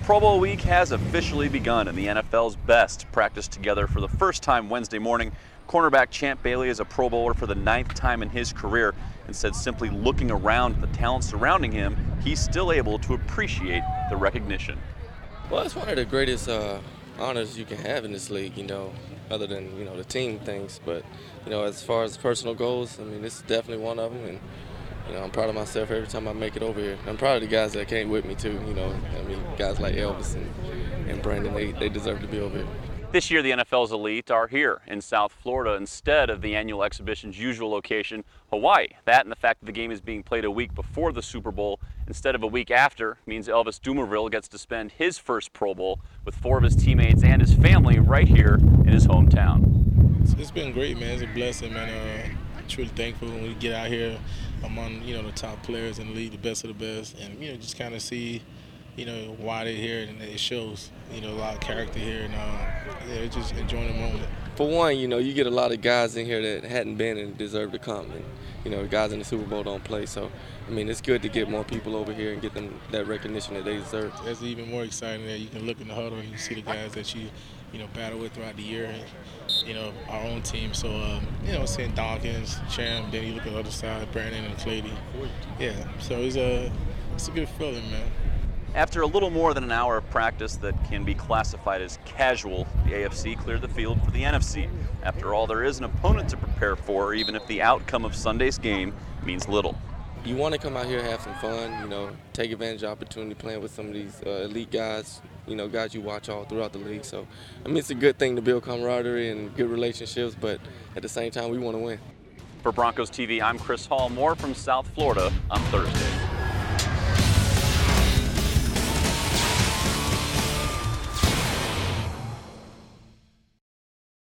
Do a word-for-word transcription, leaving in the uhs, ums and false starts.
Pro Bowl week has officially begun, and the N F L's best practiced together for the first time Wednesday morning. Cornerback Champ Bailey is a Pro Bowler for the ninth time in his career, and said simply looking around at the talent surrounding him, he's still able to appreciate the recognition. Well, it's one of the greatest uh, honors you can have in this league, you know, other than, you know, the team things. But, you know, as far as personal goals, I mean, this is definitely one of them. And, you know, I'm proud of myself every time I make it over here. I'm proud of the guys that came with me, too, you know. I mean, guys like Elvis and, and Brandon, they, they deserve to be over here. This year, the N F L's elite are here in South Florida instead of the annual exhibition's usual location, Hawaii. That and the fact that the game is being played a week before the Super Bowl instead of a week after means Elvis Dumervil gets to spend his first Pro Bowl with four of his teammates and his family right here in his hometown. It's been great, man. It's a blessing, man. Uh, I'm truly thankful when we get out here among, you know, the top players in the league, the best of the best, and, you know, just kind of see, you know, why they're here, and it shows, you know, a lot of character here, and uh, yeah, just enjoying the moment. For one, you know, you get a lot of guys in here that hadn't been and deserve to come, and, you know, guys in the Super Bowl don't play, so, I mean, it's good to get more people over here and get them that recognition that they deserve. It's even more exciting that you can look in the huddle and you see the guys that you, you know, battle with throughout the year, and, you know, our own team. So, um, you know, seeing Dawkins, Champ, then you look at the other side, Brandon and Clady. Yeah, so it's a, it's a good feeling, man. After a little more than an hour of practice that can be classified as casual, the A F C cleared the field for the N F C. After all, there is an opponent to prepare for, even if the outcome of Sunday's game means little. You want to come out here, have some fun, you know, take advantage of the opportunity playing with some of these uh, elite guys, you know, guys you watch all throughout the league. So, I mean, it's a good thing to build camaraderie and good relationships, but at the same time, we want to win. For Broncos T V, I'm Chris Hall. More from South Florida on Thursday.